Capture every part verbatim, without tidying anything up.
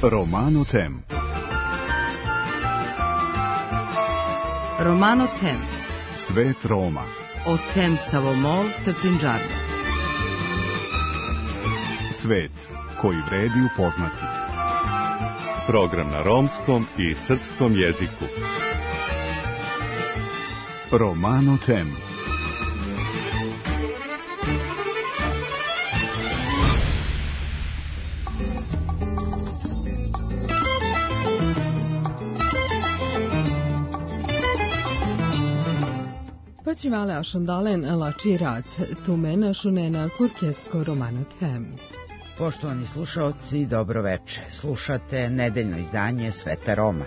Romano Tem. Romano Tem. Svet Roma. O tem Savomol te Punjabi. Svet koji vredi upoznati. Program na romskom i srpskom jeziku. Romano Tem. Pacivale ašundalen lačirat tumena šunena kurkesko Romano Tem. Poštovani slušaoci, dobro veče. Slušate nedeljno izdanje Sveta Roma.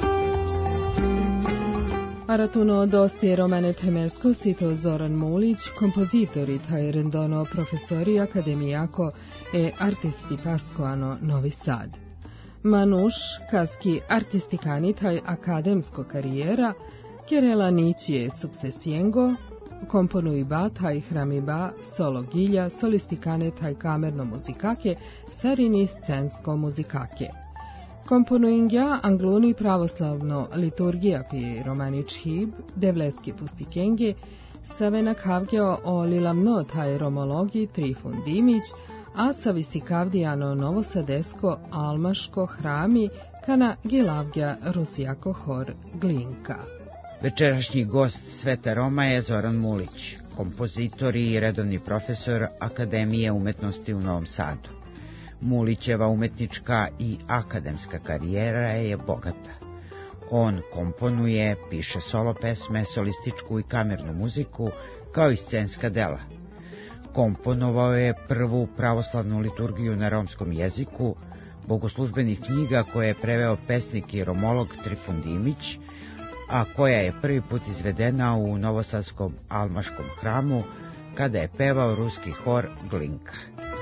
Aratuno dosti Romane Temesko sito Zoran Mulić, kompozitori taj rendono profesori akademijako e artisti paskoano Novi Sad. Manuš, kaski artistikani taj akademsko karijera, Kerela nicije sukcesijengo, komponuj ba taj hramiba solo gilja, solistikane taj kamerno muzikake, sarini scensko muzikake. Komponuingja angluni pravoslavno liturgija pi romanič hib, devleski pustikenge, savena kavgeo o lilamno taj romologi Trifun Dimić, a savisi kavdijano novosadesko almaško hrami, kana gilavgja rusijako hor Glinka. Večerašnji gost Sveta Roma je Zoran Mulić, kompozitor i redovni profesor Akademije umetnosti u Novom Sadu. Mulićeva umetnička i akademska karijera je bogata. On komponuje, piše solo pesme, solističku i kamernu muziku, kao i scenska dela. Komponovao je prvu pravoslavnu liturgiju na romskom jeziku, bogoslužbenih knjiga koje je preveo pesnik i romolog Trifun Dimić, a koja je prvi put izvedena u novosadskom almaškom hramu kada je pevao ruski hor Glinka.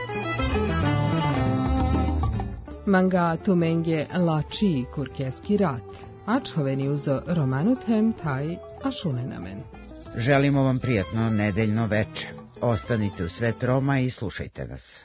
Manga tumenge lači kurkeski rat, ačhoveni uzo Romano Tem taj ašunenamen. Želimo vam prijatno nedeljno veče. Ostanite u Svet Roma i slušajte nas.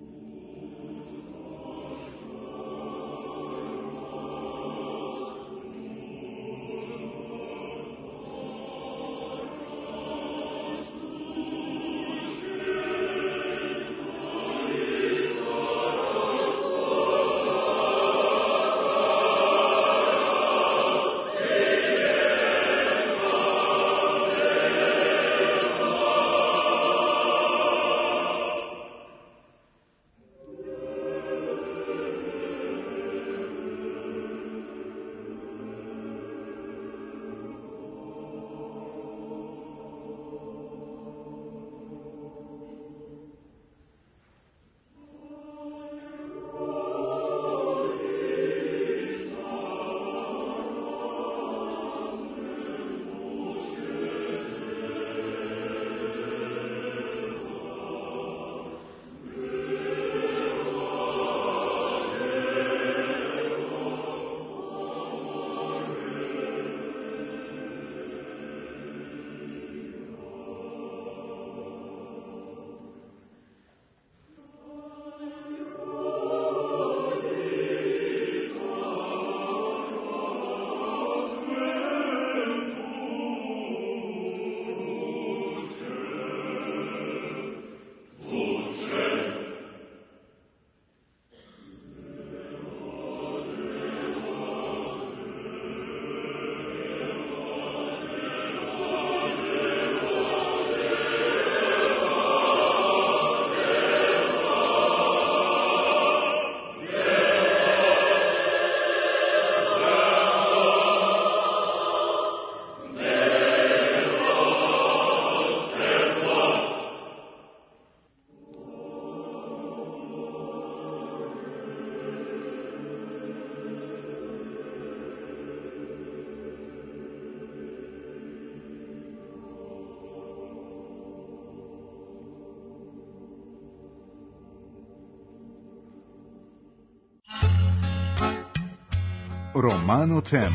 Romano Tem.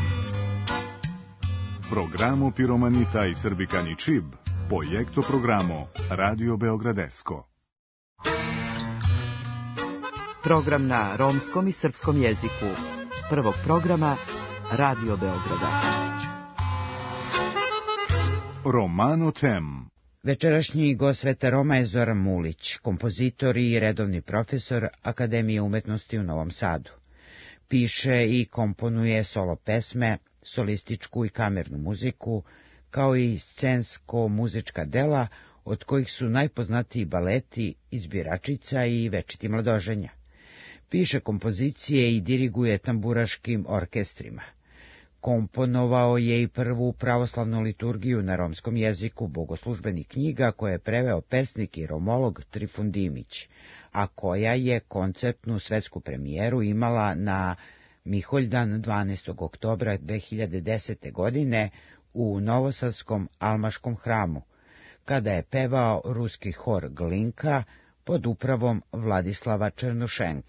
Programo Piromanita i Srbikani Čib, projekto programo Radio Beogradesko. Program na romskom i srpskom jeziku. Prvog programa Radio Beograda. Romano Tem. Večerašnji gost Sveta Roma je Zoran Mulić, kompozitor i redovni profesor Akademije umetnosti u Novom Sadu. Piše i komponuje solo pesme, solističku i kamernu muziku, kao i scensko-muzička dela, od kojih su najpoznatiji baleti Izbiračica i Večiti mladoženja. Piše kompozicije i diriguje tamburaškim orkestrima. Komponovao je i prvu pravoslavnu liturgiju na romskom jeziku bogoslužbenih knjiga koje je preveo pesnik i romolog Trifun Dimić, a koja je koncertnu svetsku premijeru imala na Miholjdan dvanaestog oktobra dve hiljade desete. godine u Novosadskom Almaškom hramu, kada je pevao ruski hor Glinka pod upravom Vladislava Černušenka.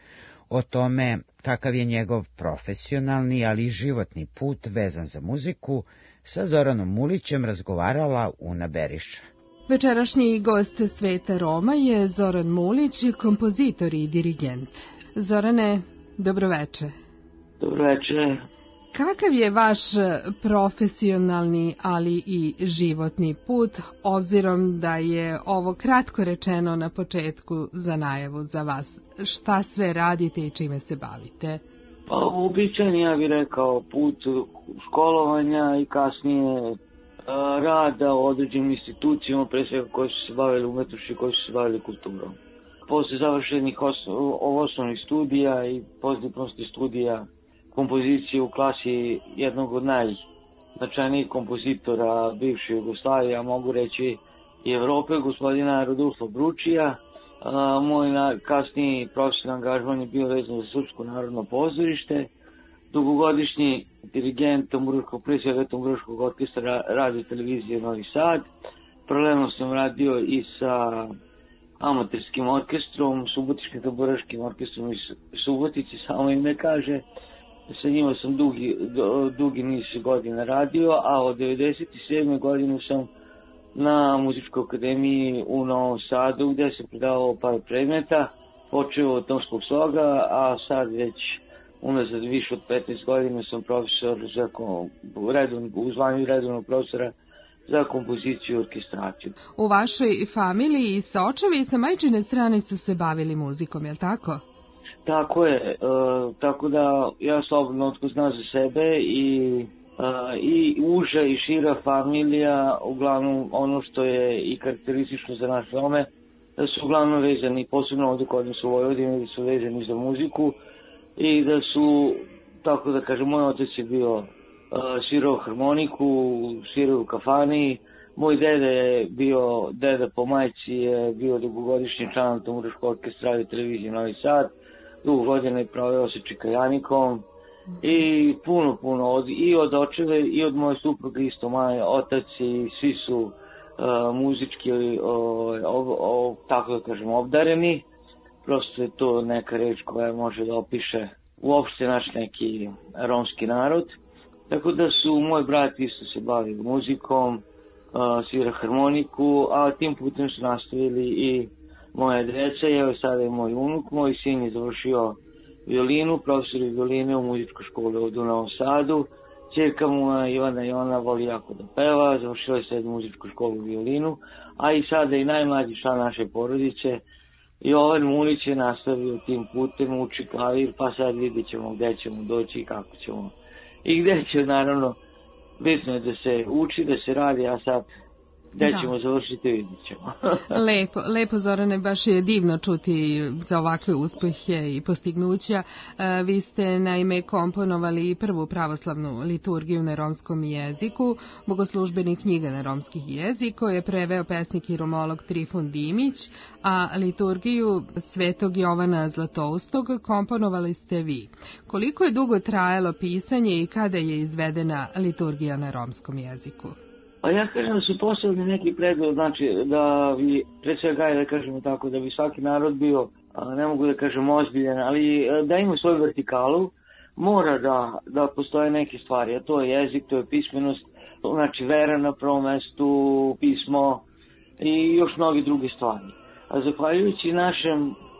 O tome kakav je njegov profesionalni, ali i životni put vezan za muziku, sa Zoranom Mulićem razgovarala Una Beriša. Večerašnji gost Sveta Roma je Zoran Mulić, kompozitor i dirigent. Zorane, dobroveče. Dobroveče. Kakav je vaš profesionalni, ali i životni put, obzirom da je ovo kratko rečeno na početku za najavu za vas? Šta sve radite i čime se bavite? Pa, uobičajen, ja bih rekao, put školovanja i kasnije rada u određenim institucijama, pre svega koji su se bavili umetnošću i koji su se bavili kulturom. Posle završenih osnov, osnovnih studija i postdiplomskih studija kompozicije u klasi jednog od najznačajnijih kompozitora bivše Jugoslavije, a mogu reći i Evrope, gospodina Rodolfa Bručija. A, moj na, kasniji profesionalni angažman je bio vezan za Srpsko narodno pozorište, dugogodišnji dirigent tamburaškog, pre svega tamburaškog orkestra radio televizije Novi Sad. Paralelno sam radio i sa amaterskim orkestrom, subotičkim tamburaškim orkestrom iz Subotice, samo ime kaže. Sa njima sam dugi, dugi niz godina radio, a od devedeset sedme. godine sam na Muzičkoj akademiji u Novom Sadu, gde sam predavao par predmeta, počeo od tonskog sloga, a sad već unazad više od petnaest godina sam profesor za redovnog, u zvanju redovnog profesora za kompoziciju i orkestraciju. U vašoj familiji sa očevi i sa majčine strane su se bavili muzikom, je li tako? Tako je, e, tako da ja slobodno otko znam za sebe i, e, i uža i šira familija, uglavnom ono što je i karakteristično za naš Rome, da su uglavnom vezani, posebno ovdje kod nas u Vojvodini, da su vezani za muziku i da su, tako da kažem, moj otac je bio e, svirao harmoniku, svirao u kafani, moj deda je bio, deda po majci je bio dugogodišnji član tamburaškog orkestra i televizije Novi Sad, dugo godina je proveo sa Čikajanikom i puno, puno, od, i od očeve i od moje supruge isto, moj otac i svi su uh, muzički, o, o, o, tako da kažem, obdareni. Prosto je to neka reč koja može da opiše uopšte naš neki romski narod. Tako da su moj brat isto se bavili muzikom, uh, svira harmoniku, a tim putem su nastavili i moje djeca, evo sada je moj unuk, moj sin je završio violinu, profesor je violine u muzičkoj školi ovdje u Novom Sadu. Ćerka mu Ivana i ona voli jako da peva, završila je sad muzičku školu u violinu, a i sada i najmlađi član naše porodice, Jovan Mulić je nastavio tim putem, uči klavir, pa sad vidjet ćemo gdje ćemo doći i kako ćemo. I gdje će, naravno, bitno je da se uči, da se radi, a sad gdje ćemo završiti, vidjet ćemo. Lepo, lepo Zorane, baš je divno čuti za ovakve uspehe i postignuća. Vi ste naime komponovali prvu pravoslavnu liturgiju na romskom jeziku, bogoslužbenih knjiga na romski jezik, koje je preveo pesnik i romolog Trifun Dimić, a liturgiju Svetog Jovana Zlatoustog komponovali ste vi. Koliko je dugo trajalo pisanje i kada je izvedena liturgija na romskom jeziku? Pa ja kažem da su postavili neki pregled, znači da bi, pre svega da kažemo tako, da bi svaki narod bio, ne mogu da kažem ozbiljen, ali da ima svoju vertikalu, mora da, da postoje neke stvari, a to je jezik, to je pismenost, znači vera na prvom mestu, pismo i još mnogi druge stvari. A zahvaljujući našem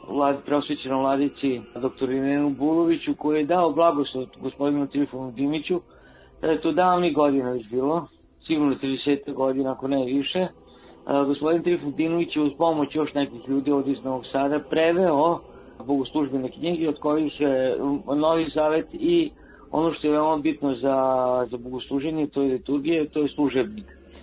vlad, preosvećenom vladici doktoru Irinu Buloviću, koji je dao blagoslov gospodinu Trifonu Dimiću, da je to davnih godina već bilo, sigurno trideset godina, ako ne više. Gospodin Trifon Dinović je uz pomoć još nekih ljudi od iz Novog Sada preveo bogoslužbene knjige, od kojih je Novi Zavet i ono što je veoma bitno za, za bogosluženje, to je liturgije, to je služebnik,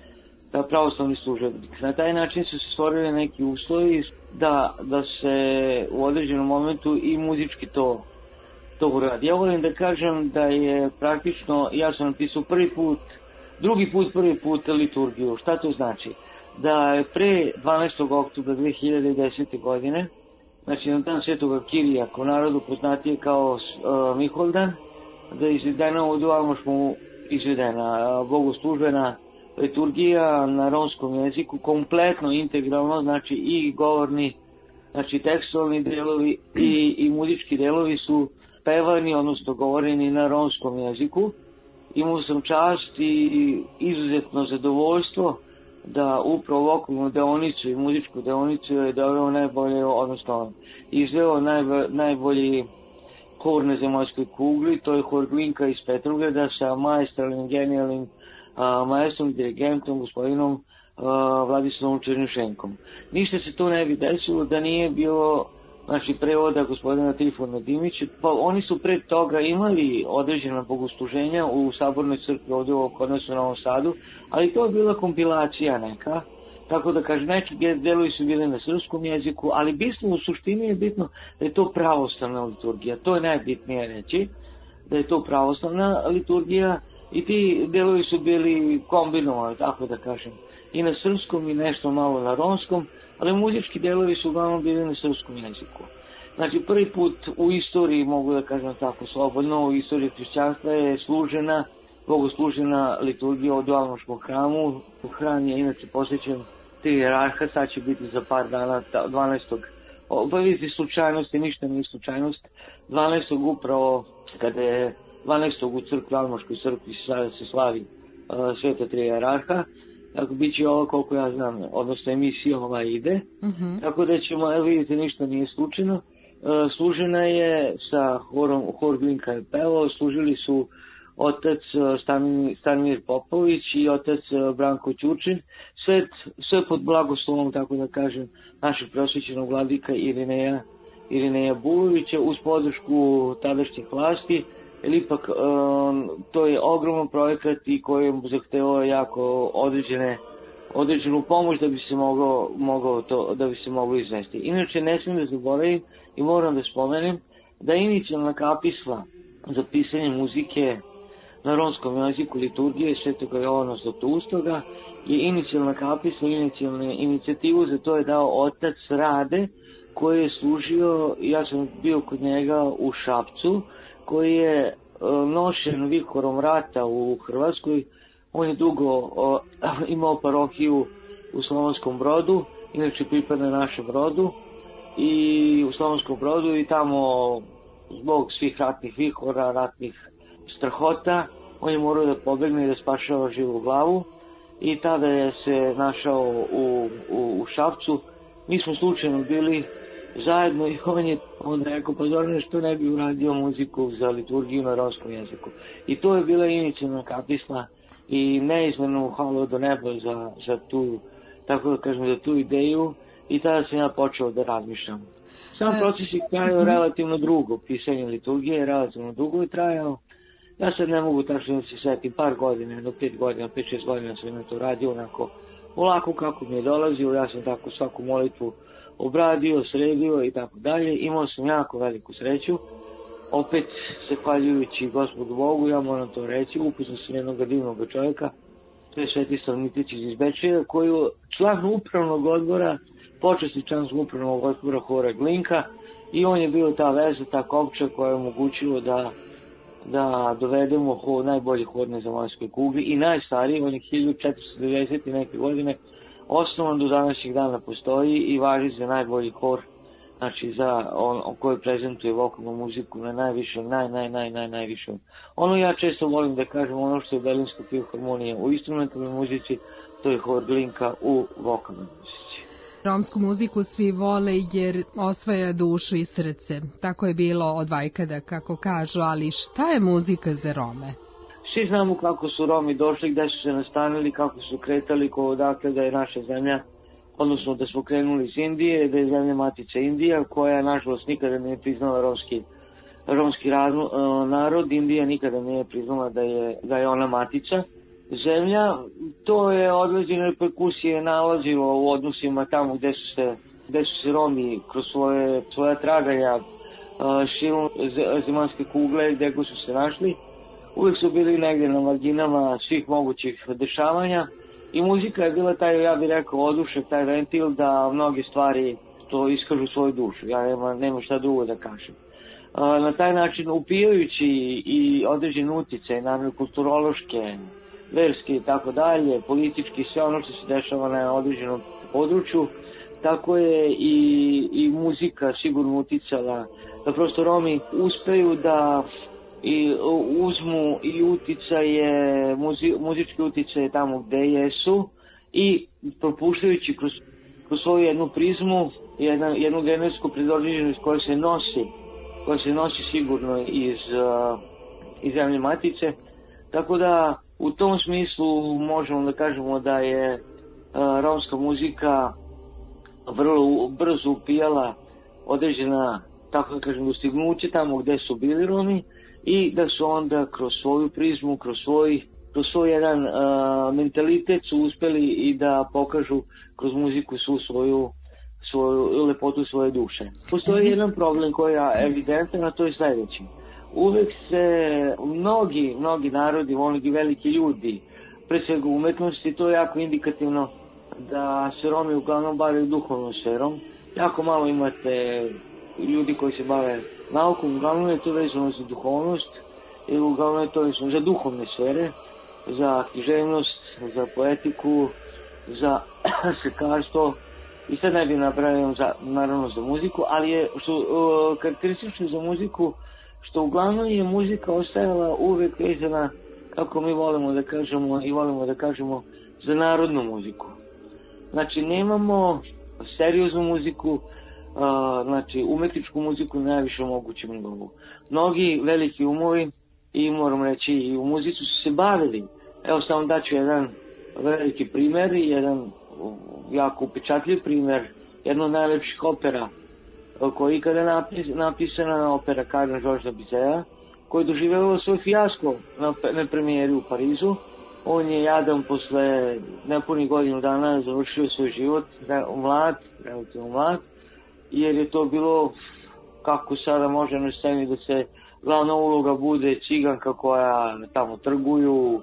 da pravoslavni služebnik. Na taj način su se stvorili neki uslovi da, da se u određenom momentu i muzički to, to uradi. Ja volim da kažem da je praktično, ja sam napisao prvi put, drugi put, prvi put liturgiju. Šta to znači? Da je pre dvanaestog oktobra dve hiljade desete. godine, znači na dan Svetoga Kirija, ko narodu poznatije kao uh, Miholdan, da je izvedena u Almošmu izvedena uh, bogoslužbena liturgija na romskom jeziku, kompletno, integralno, znači i govorni, znači tekstualni delovi i, i muzički delovi su pevani, odnosno govoreni na romskom jeziku. Imao sam čast i izuzetno zadovoljstvo da upravo vokalnu deonicu i muzičku deonicu je doveo najbolje, odnosno izveo najbolji, najbolji hor na zemaljskoj kugli, to je hor Glinka iz Petrovgrada sa maestralnim, genijalnim a, maestrom, dirigentom, gospodinom a, Vladislavom Černišenkom. Ništa se to ne bi desilo da nije bilo znači prevoda gospodina Trifona Dimića, pa oni su pre toga imali određena bogosluženja u Sabornoj crkvi ovdje kod nas u Novom Sadu, ali to je bila kompilacija neka, tako da kažem, neki delovi su bili na srpskom jeziku, ali bitno u suštini je bitno da je to pravoslavna liturgija, to je najbitnije reći, da je to pravoslavna liturgija i ti delovi su bili kombinovani, tako da kažem, i na srpskom i nešto malo na romskom, ali muzički delovi su uglavnom bili na srpskom jeziku. Znači, prvi put u istoriji, mogu da kažem tako slobodno, u istoriji hrišćanstva je služena, bogoslužena liturgija u Almoškom hramu. Hram je inače posvećen tri hijerarha, sad će biti za par dana, dvanaestog Pa vidite, slučajnosti, ništa nije slučajnost. dvanaestog upravo, kada je dvanaestog u crkvi, Almoškoj crkvi se slavi uh, Sveta tri hijerarha, tako bit će ovo koliko ja znam, odnosno emisija ova ide, uh-huh. Tako da ćemo, evo vidite, ništa nije slučajno. Uh, služena je sa horom, hor Glinka je pevao, služili su otac Stanimir, Stanimir Popović i otac Branko Ćurčin, sve, sve pod blagoslovom, tako da kažem, našeg preosvećenog vladika Irineja, Irineja Bulovića, uz podršku tadašnjih vlasti, jer ipak um, to je ogroman projekat i koji je zahtevao jako određene, određenu pomoć da bi se moglo, moglo to, da bi se moglo izvesti. Inače, ne smijem da zaboravim i moram da spomenem da inicijalna kapisla za pisanje muzike na romskom jeziku liturgije Svetoga Jovana Zlatoustoga je inicijalna kapisla, inicijalnu inicijativu za to je dao otac Rade, koji je služio, ja sam bio kod njega u Šapcu, koji je nošen vihorom rata u Hrvatskoj. On je dugo o, imao parohiju u Slavonskom Brodu, inače pripada našem rodu, i u Slavonskom Brodu i tamo zbog svih ratnih vihora, ratnih strahota, on je morao da pobegne i da spašava živu glavu i tada je se našao u, u, u Šapcu. Mi smo slučajno bili zajedno i on je onda rekao, pa Zorane, što ne bi uradio muziku za liturgiju na romskom jeziku. I to je bila inicijalna kapisla i neizmjerno hvala do neba za, za tu, tako da kažem, za tu ideju i tada sam ja počeo da razmišljam. Sam proces je trajao relativno dugo, pisanje liturgije je relativno dugo je trajao. Ja sad ne mogu tačno da se setim, par godina, do pet godina, pet, šest godina sam na to radio onako, olako kako mi je dolazio, ja sam tako svaku molitvu obradio, sredio i tako dalje. Imao sam jako veliku sreću, opet zahvaljujući Gospodu Bogu, ja moram to reći, upoznao sam jednog divnog čovjeka, to je Svetislav Mitić iz Bečeja, koji je član upravnog odbora, počasni član upravnog odbora hora Glinka, i on je bio ta veza, ta kopča koja je omogućila da da dovedemo ho, najbolji hor na zemaljskoj kugli i najstariji, on je hiljadu četiristo devedeset neke godine, osnovan do današnjeg dana postoji i važi za najbolji hor, znači za on, on koji prezentuje vokalnu muziku na najvišem, naj, naj, naj, naj, najvišem. Ono ja često volim da kažem, ono što je Berlinska filharmonija u instrumentalnoj muzici, to je hor Glinka u vokalnoj muzici. Romsku muziku svi vole jer osvaja dušu i srce. Tako je bilo od vajkada, kako kažu, ali šta je muzika za Rome? Svi znamo kako su Romi došli, gde su se nastanili, kako su kretali, ko odakle da je naša zemlja, odnosno da smo krenuli iz Indije, da je zemlja matica Indija, koja nažalost nikada nije priznala romski, romski razno, narod. Indija nikada nije priznala da je, da je ona matica zemlja. To je određene reperkusije nalazilo u odnosima tamo gde su se, gde su se Romi kroz svoje, svoja traganja širom zemaljske kugle, gde go su se našli. Uvijek su bili negdje na marginama svih mogućih dešavanja i muzika je bila taj, ja bih rekao, odušek, taj ventil da mnoge stvari to iskažu svoju dušu. Ja nema, nema šta drugo da kažem. Na taj način upijajući i određen uticaj, naravno kulturološke, verske i tako dalje, politički, sve ono što se dešava na određenom području, tako je i, i muzika sigurno uticala da prosto Romi uspeju da i uzmu i uticaje, muzi, muzičke uticaje tamo gde jesu i propuštajući kroz, kroz svoju jednu prizmu, jedna, jednu genetsku predodređenost koja se nosi, koja se nosi sigurno iz, uh, iz zemlje matice. Tako da u tom smislu možemo da kažemo da je uh, romska muzika vrlo brzo upijala određena, tako da kažem, dostignuće tamo gde su bili Romi i da su onda kroz svoju prizmu, kroz svoj, kroz svoj jedan uh, mentalitet su uspeli i da pokažu kroz muziku svu svoju, svoju lepotu svoje duše. Postoji jedan problem koji je evidentan, a to je sledeći. Uvek se mnogi, mnogi narodi, mnogi veliki ljudi, pre svega umetnosti, to je jako indikativno da se Romi uglavnom bave duhovnom sferom. Jako malo imate ljudi koji se bave naukom, uglavnom je to vezano za duhovnost, ili uglavnom je to vezano za duhovne sfere, za književnost, za poetiku, za slikarstvo i sad ne bih napravio za, naravno za muziku, ali je što, uh, karakteristično za muziku što uglavnom je muzika ostajala uvek vezana, kako mi volimo da kažemo i volimo da kažemo, za narodnu muziku. Znači nemamo serioznu muziku, Uh, znači umetničku muziku na najvišem mogućem nivou. Mnogi veliki umovi, i moram reći i u muzici, su se bavili. Evo samo daću jedan veliki primer, jedan jako upečatljiv primer, jedno od najlepših opera koja je ikada napis, napisana, opera Carmen Georgesa Bizeta, koja je doživjela svoj fijasko na, na premijeri u Parizu. On je jadan posle nepunih godinu dana završio svoj život, mlad, relativno mlad, jer je to bilo, kako sada može na sceni da se glavna uloga bude ciganka koja tamo trguju,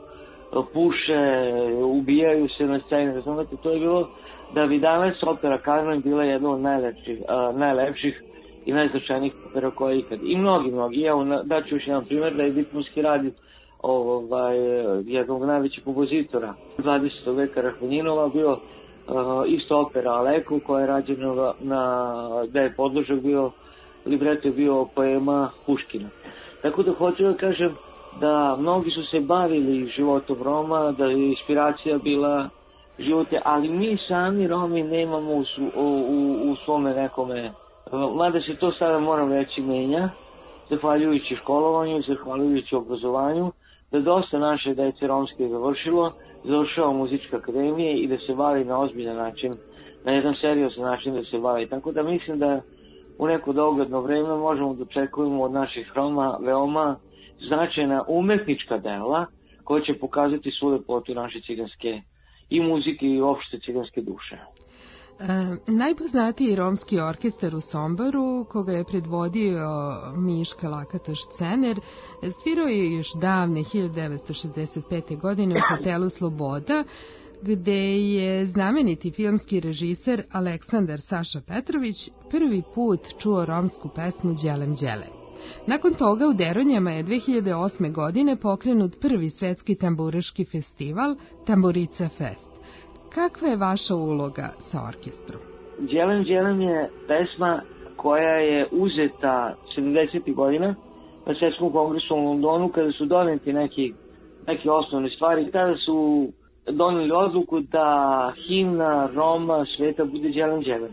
puše, ubijaju se na sceni, razumete, to je bilo da bi danas opera Carmen bila jedna od najlepših, uh, najlepših i najznačajnijih opera koja je ikad. I mnogi, mnogi, evo daću još jedan primjer da je diplomski rad ovaj, jednog najvećih kompozitora dvadesetog veka Rahmaninova bio Uh, isto opera Aleko koja je rađena na, da je podložak bio, libreto je bio poema Puškina. Tako da hoću da kažem da mnogi su se bavili životom Roma, da je inspiracija bila živote, ali mi sami Romi nemamo u, u, u, u svome nekome, mada se to sada moram reći menja, zahvaljujući školovanju, zahvaljujući obrazovanju, da dosta naše dece romske je završilo, završava muzičke akademije i da se bavi na ozbiljan način, na jedan seriozan način da se bavi. Tako da mislim da u neko dogledno vreme možemo da očekujemo od naših Roma veoma značajna umetnička dela koja će pokazati svu lepotu naše ciganske i muzike i uopšte ciganske duše. E, najpoznatiji romski orkestar u Somboru, koga je predvodio Miška Lakatoš-Cener, svirao je još davne hiljadu devetsto šezdeset pete. godine u hotelu Sloboda, gde je znameniti filmski režiser Aleksandar Saša Petrović prvi put čuo romsku pesmu Đelem Đele. Nakon toga u Deronjama je dve hiljade osme. godine pokrenut prvi svetski tamburaški festival Tamburica Fest. Kakva je vaša uloga sa orkestrom? Đelem Đelem je pesma koja je uzeta sedamdesetih godina na Svetskom kongresu u Londonu kada su doneti neki, neki osnovne stvari. Tada su doneli odluku da himna Roma sveta bude Đelen Đelen.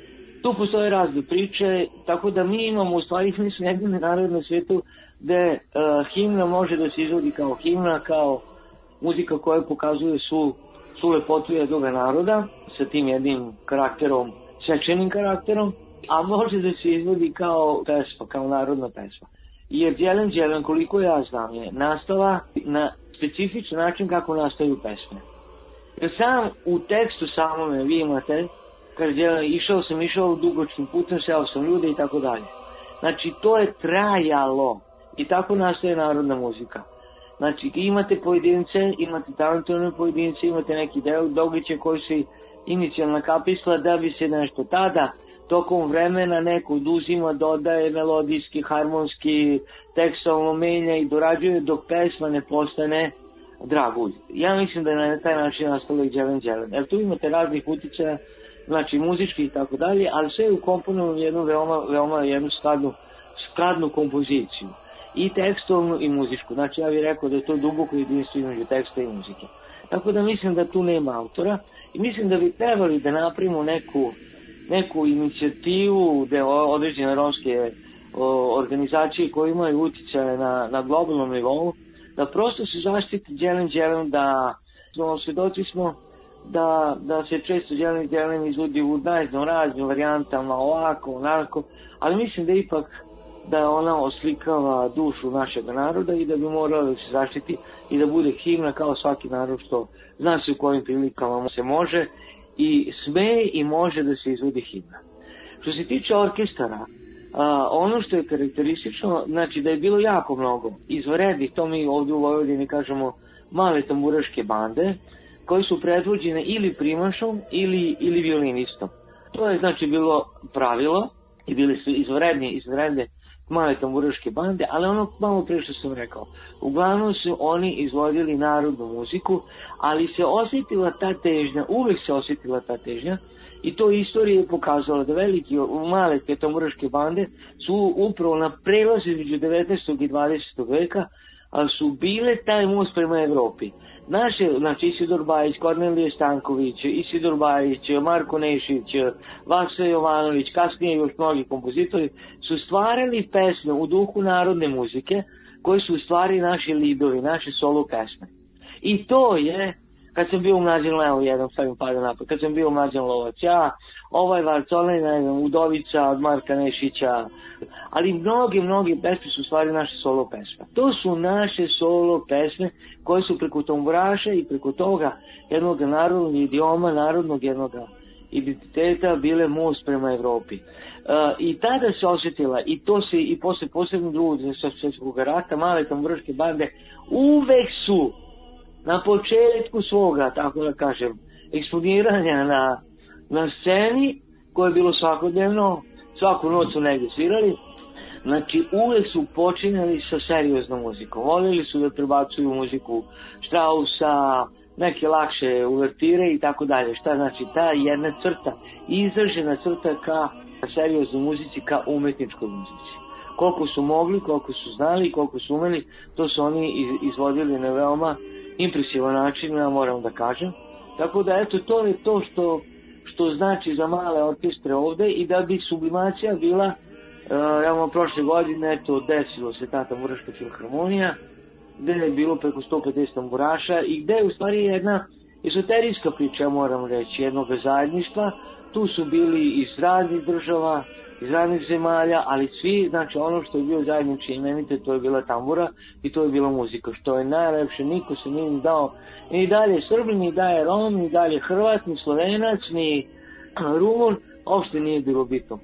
Tu postoje razne priče, tako da mi imamo u stvari, mi su jedini narod na svetu gde uh, himna može da se izvodi kao himna, kao muzika koja pokazuje svu, svu lepotu jednog naroda sa tim jednim karakterom, svečanim karakterom, a može da se izvodi kao pesma, kao narodna pesma. Jer Đelen Đelen, koliko ja znam, je nastala na specifičan način kako nastaju pesme. Jer sam u tekstu samome vi imate, kaže, išao sam, išao dugočnim putem, seo sam ljude i tako dalje. Znači, to je trajalo i tako nastaje narodna muzika. Znači, imate pojedince, imate talentovne pojedince, imate neki deo događaja koji se inicijalna kapisla da bi se nešto tada, tokom vremena neko oduzima, dodaje melodijski, harmonski, tekstualno menja i dorađuje dok pesma ne postane dragulj. Ja mislim da je na taj način nastalo i Đelen Đelen. Jer tu imate raznih uticaja, znači muzički i tako dalje, ali sve je ukomponovano jednu veoma, veoma jednu skladnu, skladnu kompoziciju. I tekstovnu i muzičku. Znači ja bih rekao da je to duboko jedinstvo između teksta i muzike. Tako da mislim da tu nema autora i mislim da bi trebali da napravimo neku, neku inicijativu gde određene romske o, organizacije koje imaju uticaje na, na globalnom nivou, da prosto se zaštiti Đelen Đelen, da no, svedoci smo da, da se često Đelen Đelen izvodi u najzno raznim varijantama, ovako, onako, ali mislim da ipak da ona oslikava dušu našeg naroda i da bi morala da se zaštiti i da bude himna kao svaki narod, što zna se u kojim prilikama se može i sme i može da se izvodi himna. Što se tiče orkestara, a, ono što je karakteristično, znači da je bilo jako mnogo izvanrednih, to mi ovdje u Vojvodini kažemo male tamburaške bande, koji su predvođene ili primašom ili, ili violinistom. To je znači bilo pravilo i bili su izvanredni, izvanredne male tamburaške bande, ali ono malo pre što sam rekao, uglavnom su oni izvodili narodnu muziku, ali se osjetila ta težnja, uvek se osjetila ta težnja i to istorija je pokazala da veliki male te tamburaške bande su upravo na prelazu između devetnaestog i dvadesetog veka, ali su bile taj most prema Evropi. Naše, znači Isidor Bajić, Kornelije Stanković, Isidor Bajić, Marko Nešić, Vaksa Jovanović, kasnije još mnogi kompozitori, su stvarali pesme u duhu narodne muzike, koji su u stvari naši lidovi, naše solo pesme. I to je, kad sam bio u Mlađan Levo, jedan stavim pada napad, kad sam bio u Mlađan Lovac, ja, ovaj Varcolej, ne znam, Udovica od Marka Nešića, ali mnoge, mnoge pesme su u stvari naše solo pesme. To su naše solo pesme koje su preko tamburaša i preko toga jednog narodnog idioma, narodnog jednog identiteta bile most prema Evropi. Uh, I tada se osjetila, i to se i posle posebnog drugog svjetskog rata, male tamburaške bande uvek su na početku svoga, tako da kažem, eksponiranja na, na sceni, koje je bilo svakodnevno, svaku noć su negdje svirali, znači uvek su počinjali sa serioznom muzikom. Voljeli su da prebacuju muziku Strausa, neke lakše uvertire i tako dalje. Šta znači ta jedna crta, izražena crta ka serioznoj muzici, ka umetničkoj muzici. Koliko su mogli, koliko su znali, koliko su umeli, to su oni izvodili na veoma impresivan način, ja moram da kažem. Tako da eto, to je to što, što znači za male orkestre ovde i da bi sublimacija bila, uh, evo prošle godine, eto, desilo se ta tamburaška filharmonija, gde je bilo preko sto pedeset tamburaša i gde je u stvari jedna ezoterijska priča, moram reći, jednog zajedništva. Tu su bili iz raznih država, iz raznih zemalja, ali svi, znači ono što je bio zajednički imenite, to je bila tambura i to je bila muzika, što je najlepše. Niko se nije dao, ni dalje Srbi, ni dalje Rom, ni dalje Hrvat, ni Slovenac, ni Rumun, uopšte nije bilo bitno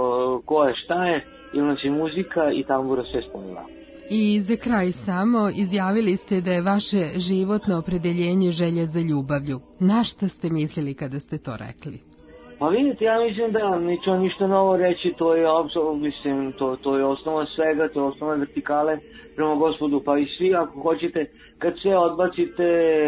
ko je, šta je, jer nas je muzika i tambura sve spojila. I za kraj samo izjavili ste da je vaše životno opredeljenje želja za ljubavlju. Na šta ste mislili kada ste to rekli? Pa vidite, ja mislim da neću ništa novo reći, to je, mislim, to, to je osnova svega, to je osnova vertikale prema Gospodu, pa i svi, ako hoćete, kad sve odbacite,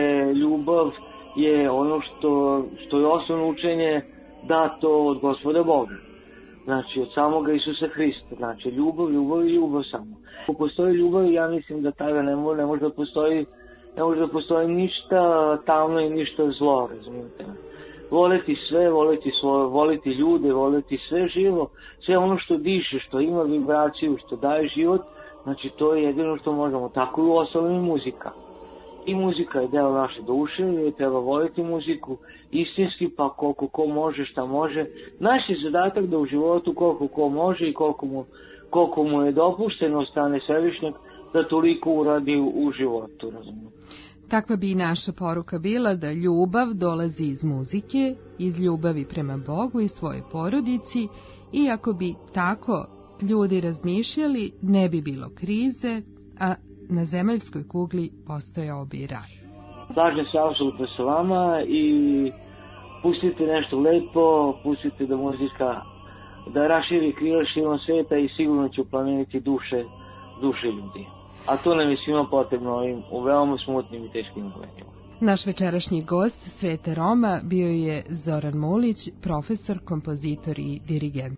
ljubav je ono što, što je osnovno učenje dato od Gospoda Boga. Znači, od samoga Isusa Hrista. Znači, ljubav, ljubav i ljubav samo. Ako postoji ljubav, ja mislim da tada ne može, ne može da postoji ne može da postoji ništa tamno i ništa zlo, razumijete. Voleti sve, voleti svoje, voleti ljude, voleti sve živo, sve ono što diše, što ima vibraciju, što daje život, znači to je jedino što možemo. Tako i u ostalim muzika. I muzika je deo naše duše, i treba voliti muziku istinski, pa koliko ko može, šta može. Naš je zadatak da u životu koliko ko može i koliko mu, koliko mu je dopušteno od strane Svevišnjeg da toliko uradi u, u životu, razumijem. Takva bi i naša poruka bila da ljubav dolazi iz muzike, iz ljubavi prema Bogu i svojoj porodici, i ako bi tako ljudi razmišljali, ne bi bilo krize, a na zemaljskoj kugli postojao bi raj. Slažem se apsolutno sa vama i pustite nešto lepo, pustite da muzika da raširi krila širom sveta i sigurno će uplemeniti duše, duše ljudi. A to nam je svima potrebno ovim u veoma smutnim i teškim vremenima. Naš večerašnji gost Svete Roma bio je Zoran Mulić, profesor, kompozitor i dirigent.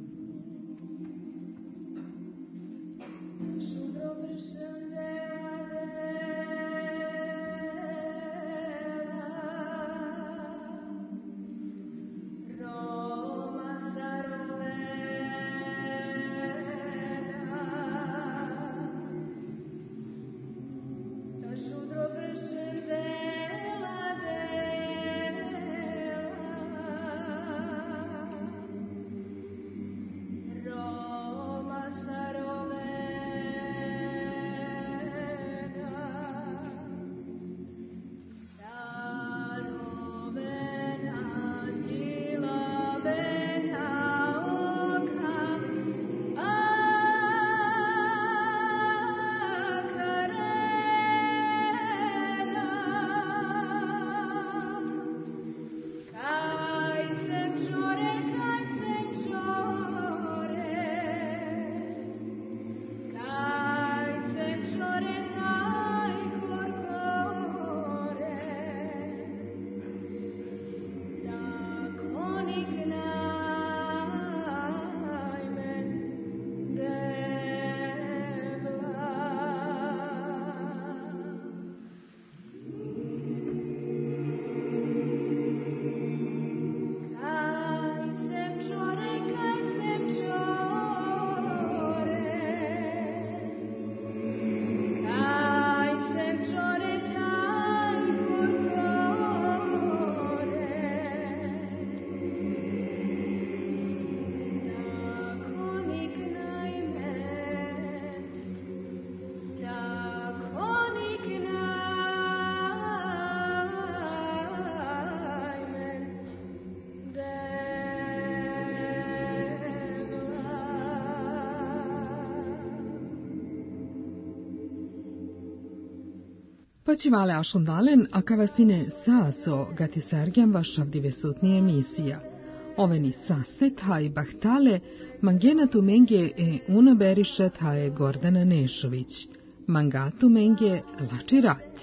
Pačivale ašundalen, akavasine saaso gati särgän vassavdivesutni emisia. Oveni sastet hai bahtale, mangenatu menge e unaberishat hai Gordana Nešović. Mangatu menge lačira.